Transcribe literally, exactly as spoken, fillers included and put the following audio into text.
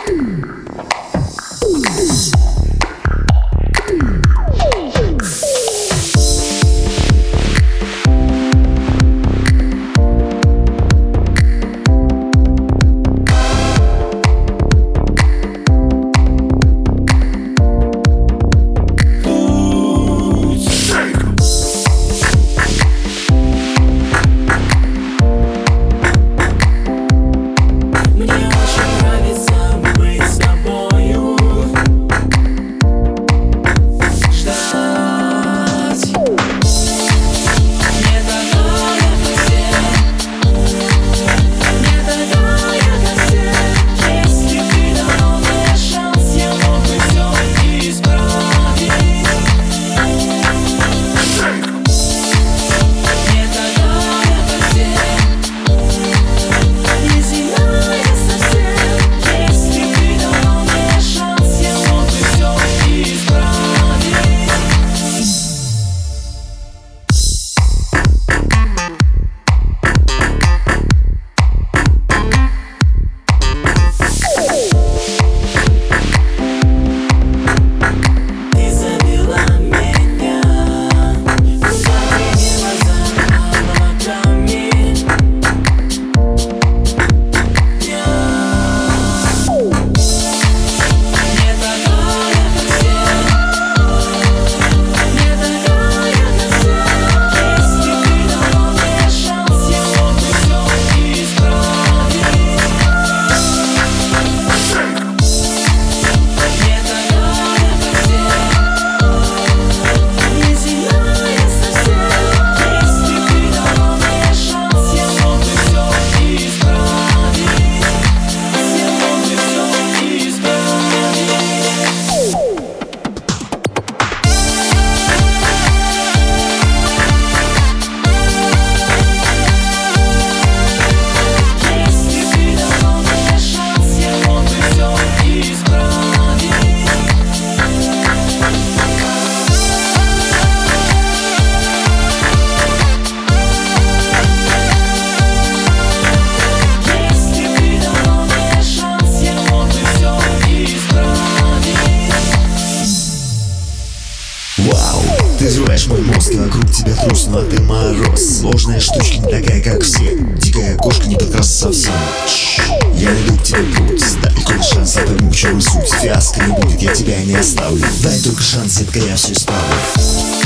Ты взрываешь мой мозг, и вокруг тебя трус, но ты мороз. Сложная штучка, не такая, как все. Дикая кошка не подкрасться совсем. Я найду к тебе путь, дай только шанс, я пойму, в чем суть. Фиаско не будет, я тебя не оставлю. Дай только шанс, детка, я все исправлю.